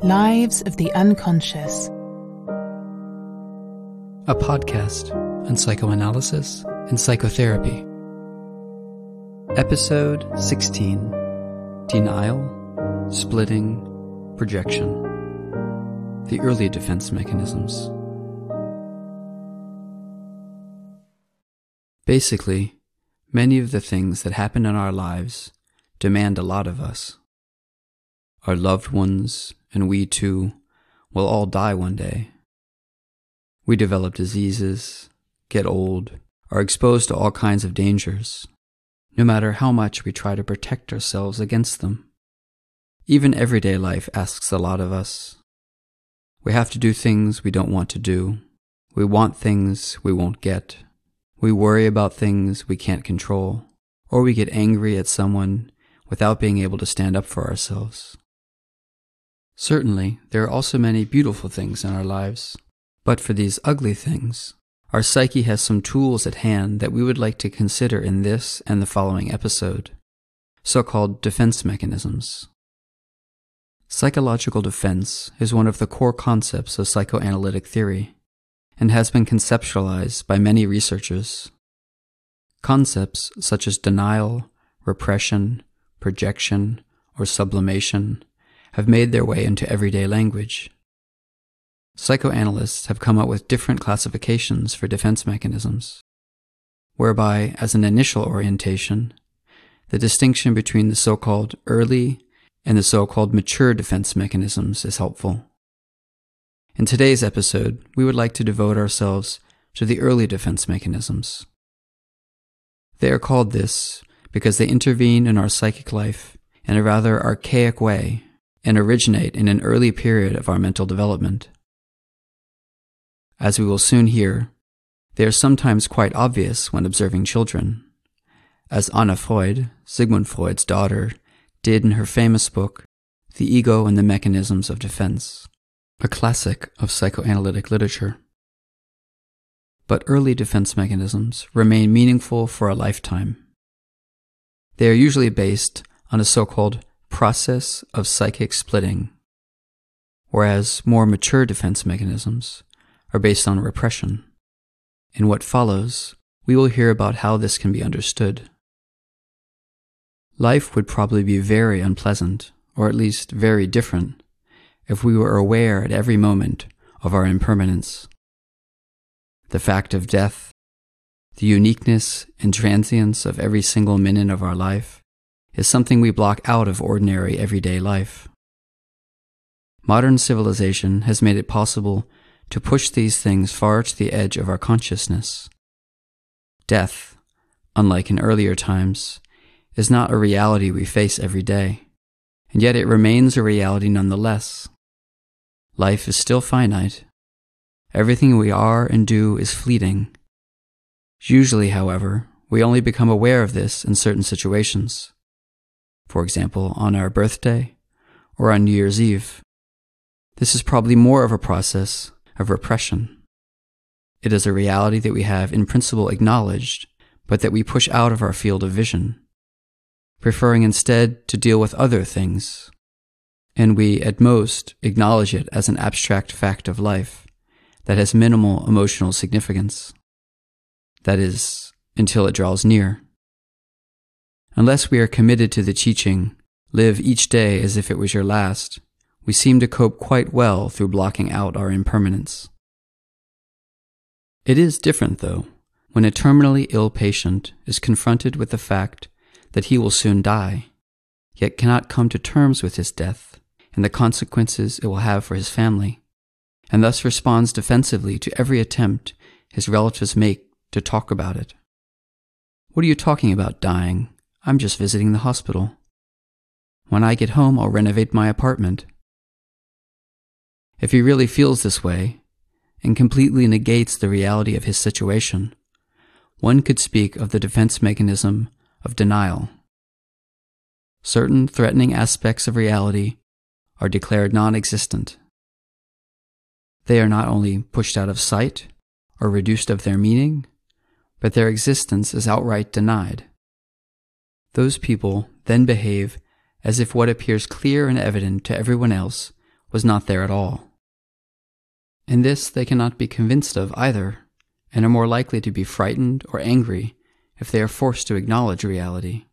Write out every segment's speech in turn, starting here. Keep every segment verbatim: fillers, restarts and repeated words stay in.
Lives of the Unconscious. A podcast on psychoanalysis and psychotherapy. Episode sixteen. Denial, Splitting, Projection. The early defense mechanisms. Basically, many of the things that happen in our lives demand a lot of us. Our loved ones, and we too, will all die one day. We develop diseases, get old, are exposed to all kinds of dangers, no matter how much we try to protect ourselves against them. Even everyday life asks a lot of us. We have to do things we don't want to do. We want things we won't get. We worry about things we can't control, or we get angry at someone without being able to stand up for ourselves. Certainly, there are also many beautiful things in our lives, but for these ugly things, our psyche has some tools at hand that we would like to consider in this and the following episode, so-called defense mechanisms. Psychological defense is one of the core concepts of psychoanalytic theory, and has been conceptualized by many researchers. Concepts such as denial, repression, projection, or sublimation have made their way into everyday language. Psychoanalysts have come up with different classifications for defense mechanisms, whereby, as an initial orientation, the distinction between the so-called early and the so-called mature defense mechanisms is helpful. In today's episode, we would like to devote ourselves to the early defense mechanisms. They are called this because they intervene in our psychic life in a rather archaic way and originate in an early period of our mental development. As we will soon hear, they are sometimes quite obvious when observing children, as Anna Freud, Sigmund Freud's daughter, did in her famous book, The Ego and the Mechanisms of Defense, a classic of psychoanalytic literature. But early defense mechanisms remain meaningful for a lifetime. They are usually based on a so-called process of psychic splitting, whereas more mature defense mechanisms are based on repression. In what follows, we will hear about how this can be understood. Life would probably be very unpleasant, or at least very different, if we were aware at every moment of our impermanence. The fact of death, the uniqueness and transience of every single minute of our life, is something we block out of ordinary everyday life. Modern civilization has made it possible to push these things far to the edge of our consciousness. Death, unlike in earlier times, is not a reality we face every day, and yet it remains a reality nonetheless. Life is still finite. Everything we are and do is fleeting. Usually, however, we only become aware of this in certain situations. For example, on our birthday or on New Year's Eve. This is probably more of a process of repression. It is a reality that we have in principle acknowledged, but that we push out of our field of vision, preferring instead to deal with other things. And we, at most, acknowledge it as an abstract fact of life that has minimal emotional significance. That is, until it draws near. Unless we are committed to the teaching, live each day as if it was your last, we seem to cope quite well through blocking out our impermanence. It is different, though, when a terminally ill patient is confronted with the fact that he will soon die, yet cannot come to terms with his death and the consequences it will have for his family, and thus responds defensively to every attempt his relatives make to talk about it. What are you talking about dying? I'm just visiting the hospital. When I get home, I'll renovate my apartment. If he really feels this way, and completely negates the reality of his situation, one could speak of the defense mechanism of denial. Certain threatening aspects of reality are declared non-existent. They are not only pushed out of sight or reduced of their meaning, but their existence is outright denied. Those people then behave as if what appears clear and evident to everyone else was not there at all. And this they cannot be convinced of either, and are more likely to be frightened or angry if they are forced to acknowledge reality.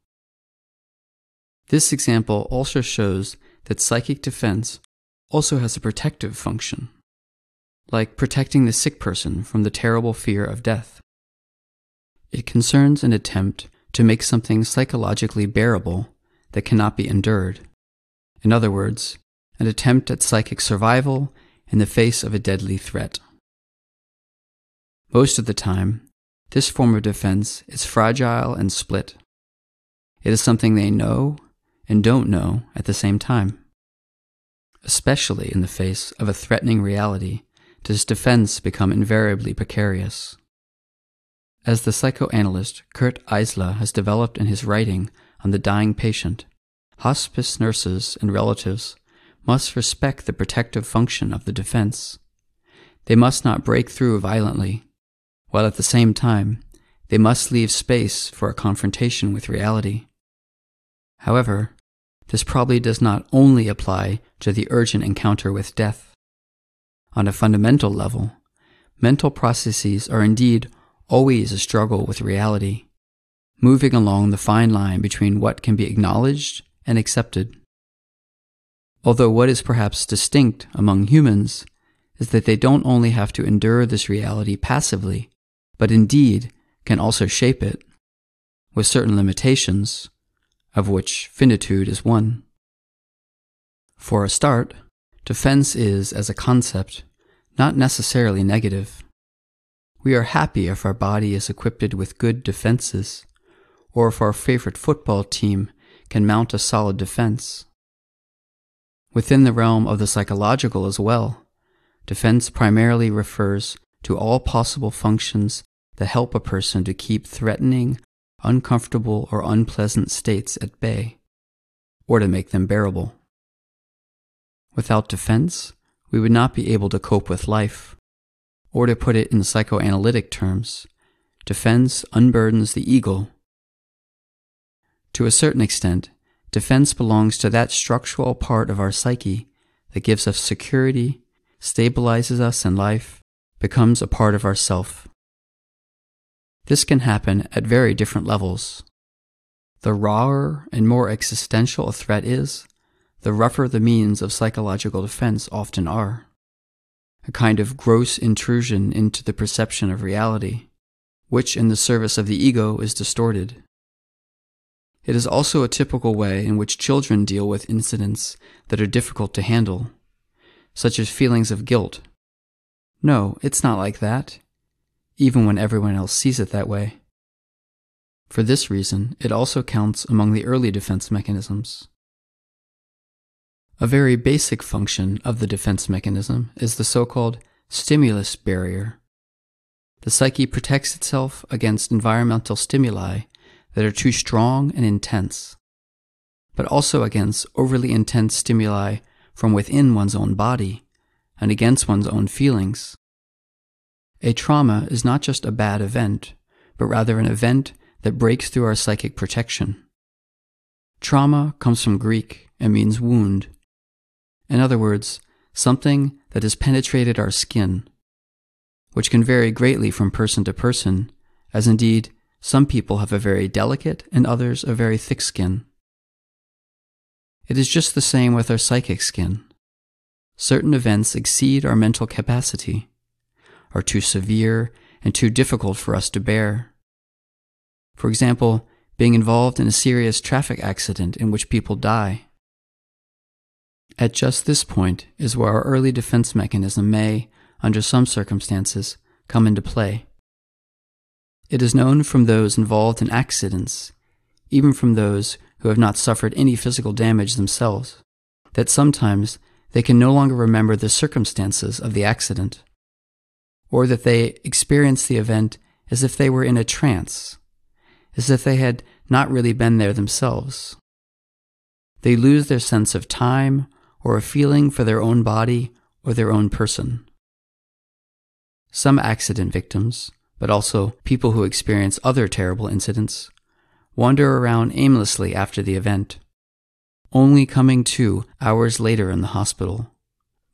This example also shows that psychic defense also has a protective function, like protecting the sick person from the terrible fear of death. It concerns an attempt to make something psychologically bearable that cannot be endured. In other words, an attempt at psychic survival in the face of a deadly threat. Most of the time, this form of defense is fragile and split. It is something they know and don't know at the same time. Especially in the face of a threatening reality, does defense become invariably precarious. As the psychoanalyst Kurt Eisler has developed in his writing on the dying patient, hospice nurses and relatives must respect the protective function of the defense. They must not break through violently, while at the same time, they must leave space for a confrontation with reality. However, this probably does not only apply to the urgent encounter with death. On a fundamental level, mental processes are indeed always a struggle with reality, moving along the fine line between what can be acknowledged and accepted. Although what is perhaps distinct among humans is that they don't only have to endure this reality passively, but indeed can also shape it, with certain limitations, of which finitude is one. For a start, defense is, as a concept, not necessarily negative. We are happy if our body is equipped with good defenses, or if our favorite football team can mount a solid defense. Within the realm of the psychological as well, defense primarily refers to all possible functions that help a person to keep threatening, uncomfortable, or unpleasant states at bay, or to make them bearable. Without defense, we would not be able to cope with life, or to put it in psychoanalytic terms, defense unburdens the ego. To a certain extent, defense belongs to that structural part of our psyche that gives us security, stabilizes us in life, becomes a part of our self. This can happen at very different levels. The rawer and more existential a threat is, the rougher the means of psychological defense often are. A kind of gross intrusion into the perception of reality, which in the service of the ego is distorted. It is also a typical way in which children deal with incidents that are difficult to handle, such as feelings of guilt. No, it's not like that, even when everyone else sees it that way. For this reason, it also counts among the early defense mechanisms. A very basic function of the defense mechanism is the so-called stimulus barrier. The psyche protects itself against environmental stimuli that are too strong and intense, but also against overly intense stimuli from within one's own body and against one's own feelings. A trauma is not just a bad event, but rather an event that breaks through our psychic protection. Trauma comes from Greek and means wound. In other words, something that has penetrated our skin, which can vary greatly from person to person, as indeed some people have a very delicate and others a very thick skin. It is just the same with our psychic skin. Certain events exceed our mental capacity, are too severe and too difficult for us to bear. For example, being involved in a serious traffic accident in which people die. At just this point is where our early defense mechanism may, under some circumstances, come into play. It is known from those involved in accidents, even from those who have not suffered any physical damage themselves, that sometimes they can no longer remember the circumstances of the accident, or that they experience the event as if they were in a trance, as if they had not really been there themselves. They lose their sense of time or a feeling for their own body or their own person. Some accident victims, but also people who experience other terrible incidents, wander around aimlessly after the event, only coming to hours later in the hospital,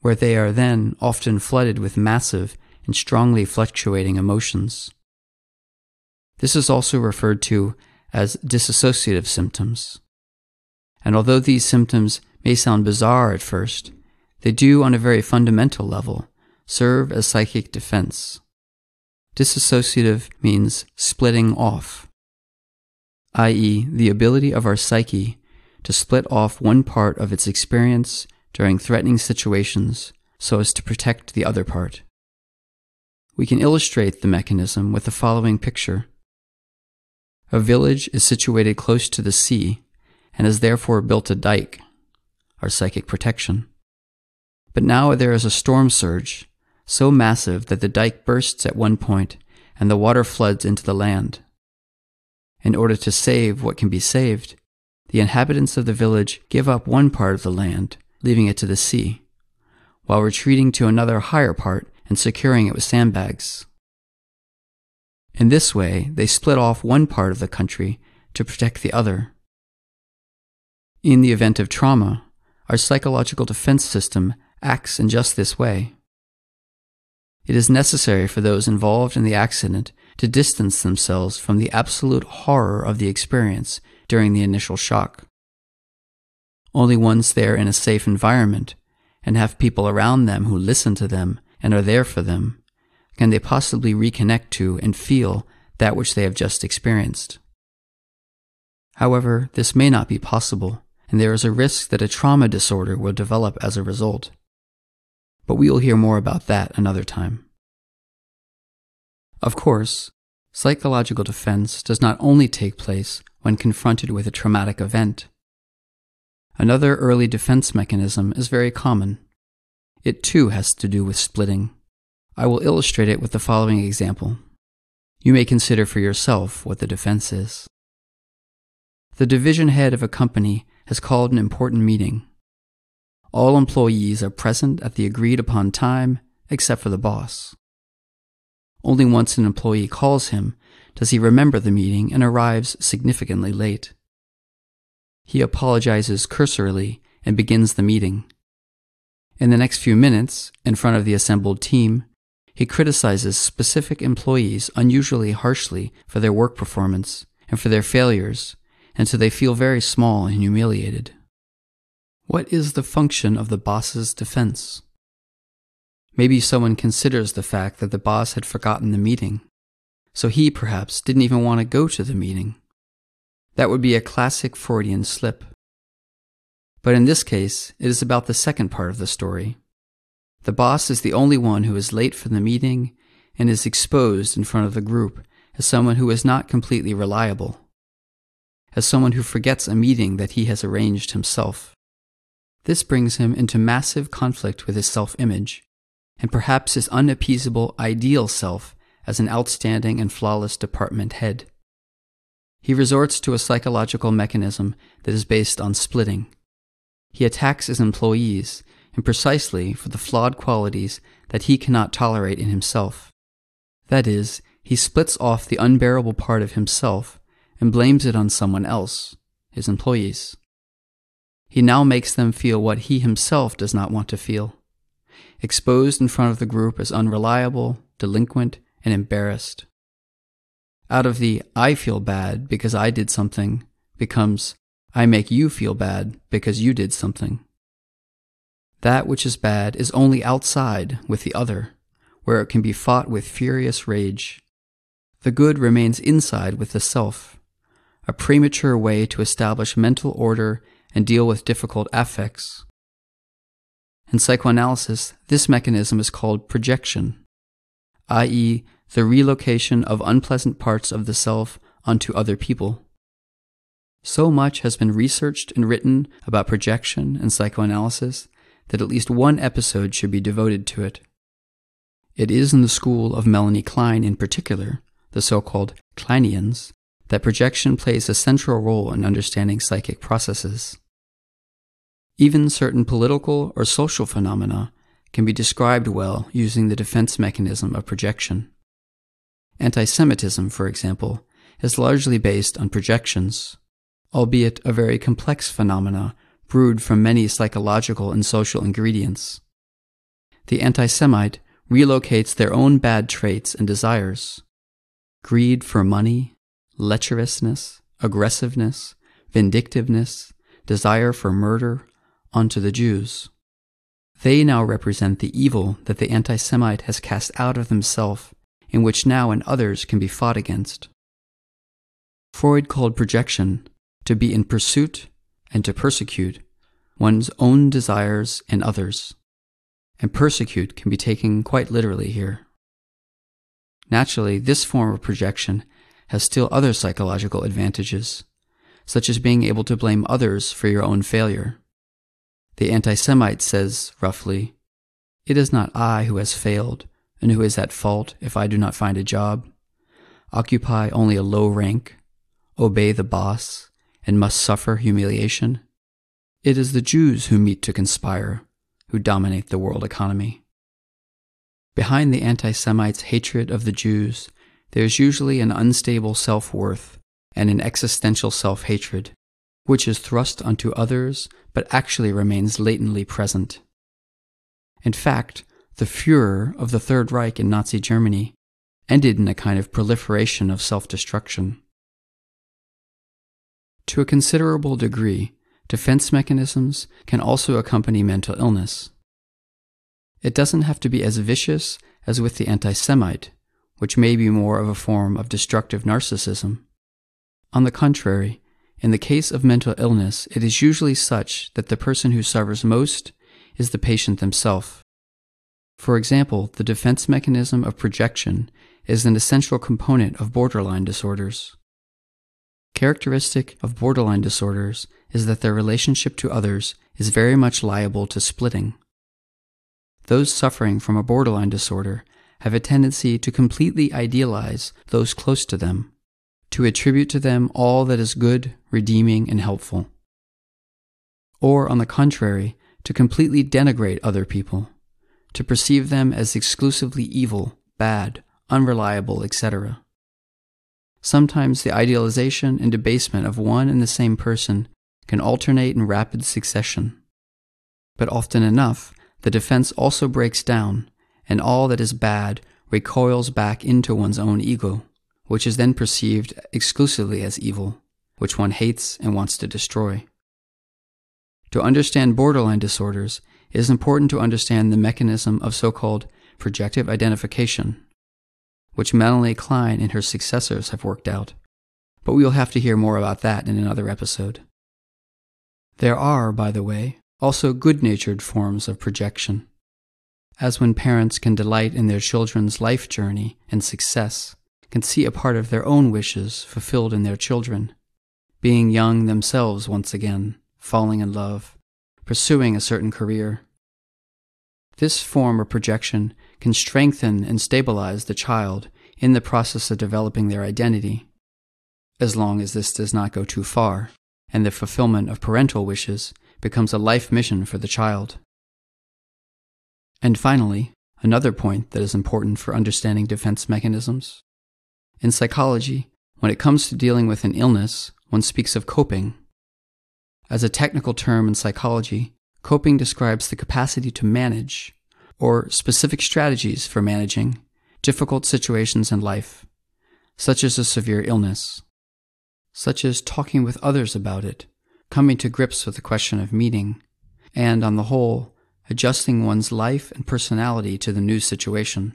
where they are then often flooded with massive and strongly fluctuating emotions. This is also referred to as dissociative symptoms. And although these symptoms may sound bizarre at first, they do, on a very fundamental level, serve as psychic defense. Dissociative means splitting off, that is, the ability of our psyche to split off one part of its experience during threatening situations so as to protect the other part. We can illustrate the mechanism with the following picture. A village is situated close to the sea and has therefore built a dike, our psychic protection. But now there is a storm surge, so massive that the dike bursts at one point and the water floods into the land. In order to save what can be saved, the inhabitants of the village give up one part of the land, leaving it to the sea, while retreating to another higher part and securing it with sandbags. In this way, they split off one part of the country to protect the other. In the event of trauma, our psychological defense system acts in just this way. It is necessary for those involved in the accident to distance themselves from the absolute horror of the experience during the initial shock. Only once they are in a safe environment and have people around them who listen to them and are there for them, can they possibly reconnect to and feel that which they have just experienced. However, this may not be possible, and there is a risk that a trauma disorder will develop as a result. But we will hear more about that another time. Of course, psychological defense does not only take place when confronted with a traumatic event. Another early defense mechanism is very common. It too has to do with splitting. I will illustrate it with the following example. You may consider for yourself what the defense is. The division head of a company has called an important meeting. All employees are present at the agreed upon time, except for the boss. Only once an employee calls him does he remember the meeting and arrives significantly late. He apologizes cursorily and begins the meeting. In the next few minutes, in front of the assembled team, he criticizes specific employees unusually harshly for their work performance and for their failures, until they feel very small and humiliated. What is the function of the boss's defense? Maybe someone considers the fact that the boss had forgotten the meeting, so he perhaps didn't even want to go to the meeting. That would be a classic Freudian slip. But in this case, it is about the second part of the story. The boss is the only one who is late for the meeting and is exposed in front of the group as someone who is not completely reliable, as someone who forgets a meeting that he has arranged himself. This brings him into massive conflict with his self-image, and perhaps his unappeasable ideal self as an outstanding and flawless department head. He resorts to a psychological mechanism that is based on splitting. He attacks his employees, and precisely for the flawed qualities that he cannot tolerate in himself. That is, he splits off the unbearable part of himself and blames it on someone else, his employees. He now makes them feel what he himself does not want to feel, exposed in front of the group as unreliable, delinquent, and embarrassed. Out of the "I feel bad because I did something" becomes "I make you feel bad because you did something." That which is bad is only outside with the other, where it can be fought with furious rage. The good remains inside with the self, a premature way to establish mental order and deal with difficult affects. In psychoanalysis, this mechanism is called projection, that is, the relocation of unpleasant parts of the self onto other people. So much has been researched and written about projection and psychoanalysis that at least one episode should be devoted to it. It is in the school of Melanie Klein in particular, the so-called Kleinians, that projection plays a central role in understanding psychic processes. Even certain political or social phenomena can be described well using the defense mechanism of projection. Anti-Semitism, for example, is largely based on projections, albeit a very complex phenomena brewed from many psychological and social ingredients. the anti-Semite relocates their own bad traits and desires, greed for money, lecherousness, aggressiveness, vindictiveness, desire for murder, onto the Jews. They now represent the evil that the anti-Semite has cast out of himself, in which now in others can be fought against. Freud called projection to be in pursuit and to persecute one's own desires in others, and persecute can be taken quite literally here. Naturally, this form of projection has still other psychological advantages, such as being able to blame others for your own failure. The anti-Semite says, roughly, "It is not I who has failed and who is at fault if I do not find a job, occupy only a low rank, obey the boss, and must suffer humiliation. It is the Jews who meet to conspire, who dominate the world economy." Behind the anti-Semite's hatred of the Jews, there is usually an unstable self-worth and an existential self-hatred, which is thrust onto others but actually remains latently present. In fact, the Führer of the Third Reich in Nazi Germany ended in a kind of proliferation of self-destruction. To a considerable degree, defense mechanisms can also accompany mental illness. It doesn't have to be as vicious as with the anti-Semite, which may be more of a form of destructive narcissism. On the contrary, in the case of mental illness, it is usually such that the person who suffers most is the patient themselves. For example, the defense mechanism of projection is an essential component of borderline disorders. Characteristic of borderline disorders is that their relationship to others is very much liable to splitting. Those suffering from a borderline disorder have a tendency to completely idealize those close to them, to attribute to them all that is good, redeeming, and helpful. Or, on the contrary, to completely denigrate other people, to perceive them as exclusively evil, bad, unreliable, et cetera. Sometimes the idealization and debasement of one and the same person can alternate in rapid succession. But often enough, the defense also breaks down, and all that is bad recoils back into one's own ego, which is then perceived exclusively as evil, which one hates and wants to destroy. To understand borderline disorders, it is important to understand the mechanism of so-called projective identification, which Melanie Klein and her successors have worked out, but we will have to hear more about that in another episode. There are, by the way, also good-natured forms of projection, as when parents can delight in their children's life journey and success, can see a part of their own wishes fulfilled in their children, being young themselves once again, falling in love, pursuing a certain career. This form of projection can strengthen and stabilize the child in the process of developing their identity, as long as this does not go too far, and the fulfillment of parental wishes becomes a life mission for the child. And finally, another point that is important for understanding defense mechanisms. In psychology, when it comes to dealing with an illness, one speaks of coping. As a technical term in psychology, coping describes the capacity to manage, or specific strategies for managing, difficult situations in life, such as a severe illness, such as talking with others about it, coming to grips with the question of meaning, and, on the whole, adjusting one's life and personality to the new situation.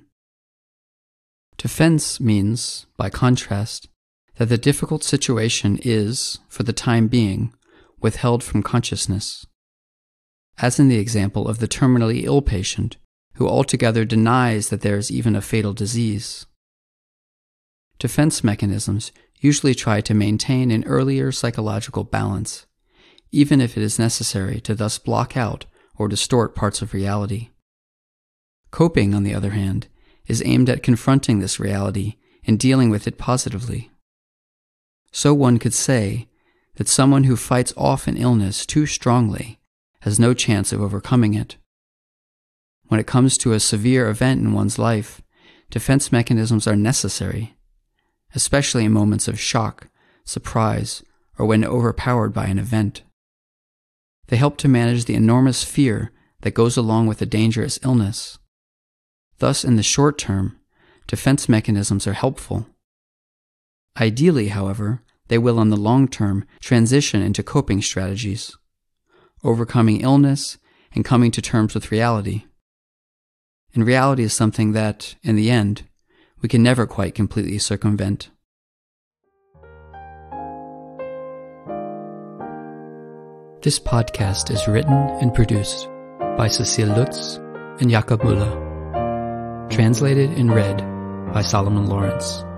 Defense means, by contrast, that the difficult situation is, for the time being, withheld from consciousness, as in the example of the terminally ill patient who altogether denies that there is even a fatal disease. Defense mechanisms usually try to maintain an earlier psychological balance, even if it is necessary to thus block out or distort parts of reality. Coping, on the other hand, is aimed at confronting this reality and dealing with it positively. So one could say that someone who fights off an illness too strongly has no chance of overcoming it. When it comes to a severe event in one's life, defense mechanisms are necessary, especially in moments of shock, surprise, or when overpowered by an event. They help to manage the enormous fear that goes along with a dangerous illness. Thus, in the short term, defense mechanisms are helpful. Ideally, however, they will in the long term transition into coping strategies, overcoming illness and coming to terms with reality. And reality is something that, in the end, we can never quite completely circumvent. This podcast is written and produced by Cecile Lutz and Jakob Müller. Translated and read by Solomon Lawrence.